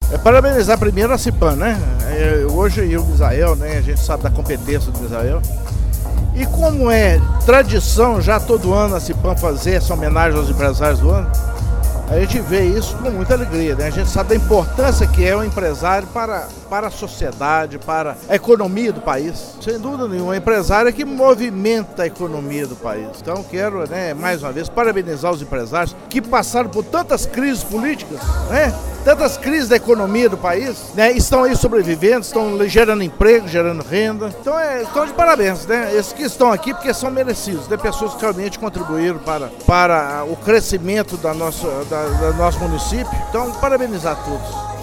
Parabenizar primeiro a Cipan, né? Hoje e o Misael, né? A gente sabe da competência do Misael. E como é tradição já todo ano a Cipan fazer essa homenagem aos empresários do ano, a gente vê isso com muita alegria, né? A gente sabe da importância que é o empresário para a sociedade, para a economia do país. Sem dúvida nenhuma, o empresário é que movimenta a economia do país. Então quero, né, mais uma vez, parabenizar os empresários que passaram por tantas crises políticas, né? Tantas crises da economia do país, né? Estão aí sobrevivendo, estão gerando emprego, gerando renda. Então estão de parabéns, né? Esses que estão aqui porque são merecidos, né? Pessoas que realmente contribuíram para o crescimento do nosso município. Então, parabenizar todos.